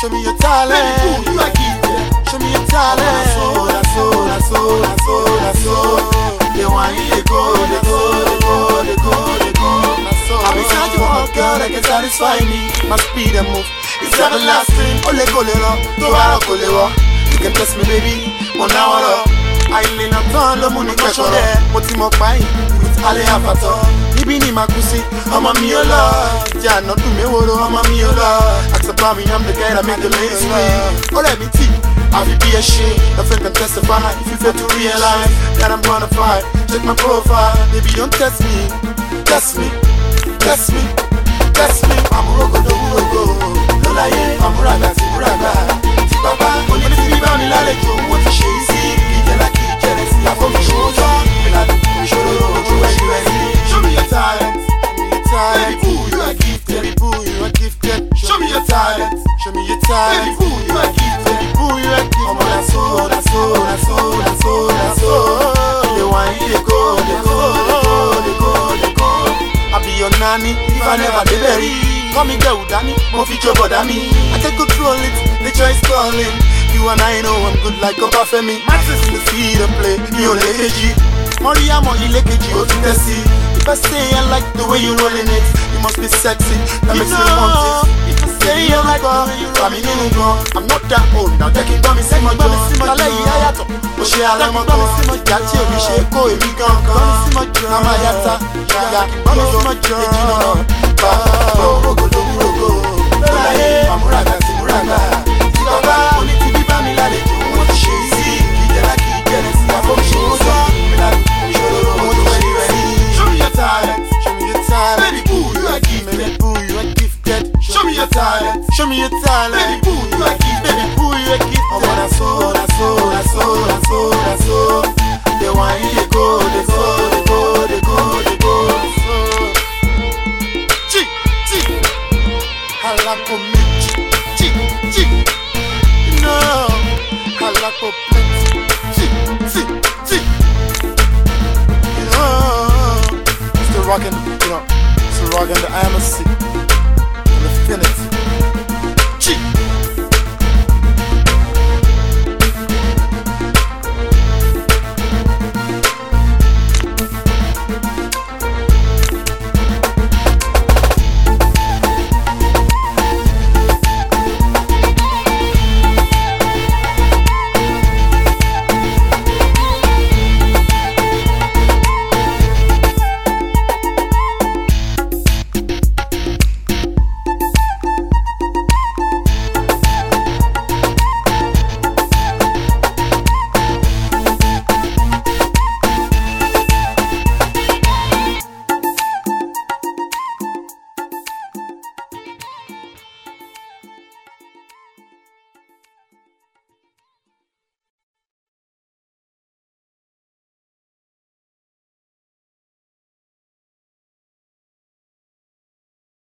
Show me your talent. Baby, you are gifted. Show me your talent. That's all. They want you to go. I'm inside you, oh girl, that can satisfy me. My speed and move, it's everlasting. Ole kolero, towara kolewo. You can test me, baby. Monawara. I lean up on the money question there. Moti mo pai, with Ale Afato. Nibi ni makusi, I'm a miola. Ja, not to me, I'm a miola. Accept me, I'm the guy that make the ladies scream. Ole me tea. I will be a shit, a friend can testify. If you fail to realize that I'm gonna fight, check my profile. Baby, don't test me. I'm rogo do rogo. Lola ye, I'm raga, si papa, only to be bound in la lecho. What you see, see, I form show Show me your talent. Baby boo, you are gifted. Show me your talent. Baby boo, you are gifted. Oh, that's all. They want you to go. I be your nanny if I never delivery. Call me girl, Danny, mo fi job me. I take control it, the choice calling. You and I know I'm good like Oba Femi. Maxis in the sea to play, you lekeji. Mariamo ilekeji, o tutesi. If I say I like the way you rolling it, you must be sexy, that makes me want it. If I say I like the way you rolling it, I'm not that old, now take it by me, say my job. Tala yi ayato, o she alamoko. Yati o mi she ko emi gangan. Nama yata, ya, eji no, rogo, lola ye, amuraga, simuraga. Si baba, oni ti bi ba mi lale, mo ti she isi, kijele, si afo mi show so. Show me your talent. Baby boo, you are gifted. Show me your talent. Baby boo, you are gifted. Oh, that's all. They want you to go. Halako Mitch. No, halako plenty. Still rocking, still rocking the IMC.